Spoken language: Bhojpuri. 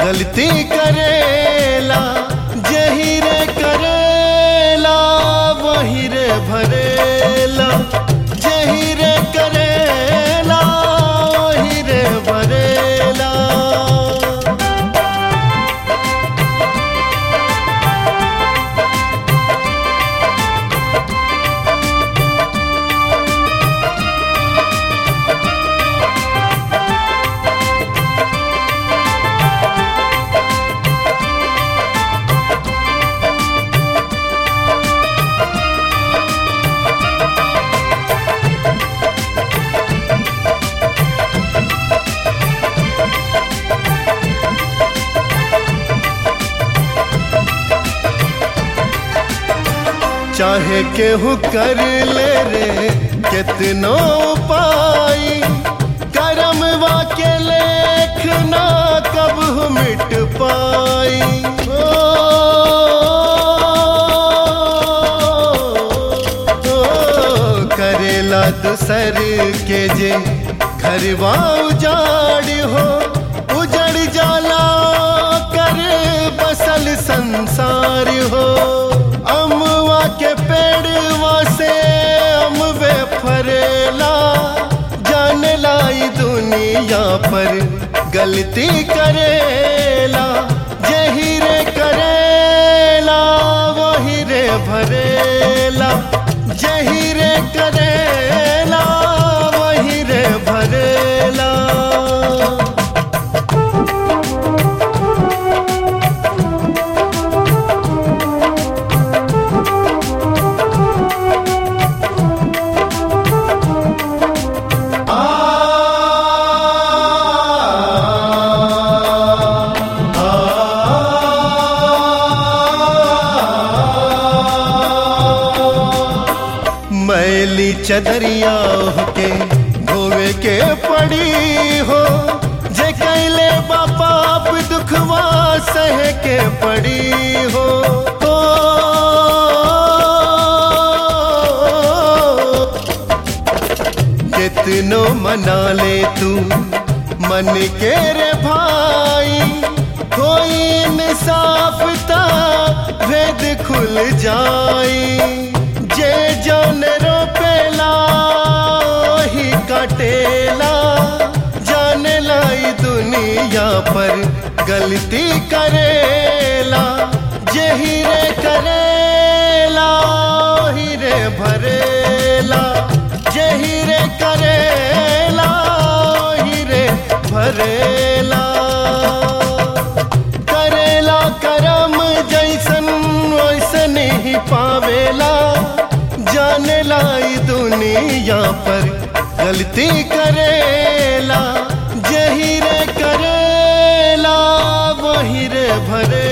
गलती करेला जही रे करेला वही रे भरेला, जही रे करेला वही रे भरेला। चाहे केहू कर ले रे कितनो पाई, करमवा के लेखना कब मिट पाई। करेला दूसर के जे घरवा उजाड़ हो, उजड़ जाला कर बसल संसार हो। अमवा के पेड़वा से अमवे फरेला, जान लाई दुनिया पर गलती करेला जही रे करेला वही रे भरेला, जही रे करेला वही रे भरेला। मैली चदरिया के धोवे के पड़ी हो, जे कैले बाप दुखवा सह के पड़ी हो। कितनो मना ले तू मन के रे भाई, कोई इंसाफ ता भेद खुल जाई। जे जौन रोपेला ही काटेला, जान लाई दुनिया पर गलती करेला जही रे करेला ही रे भरेला, जही रे करेला ही रे भरेला। करेला करम जैसन वैसन ही पावेला, जान लाई दुनिया पर गलती करेला जही रे करेला वही रे भरे।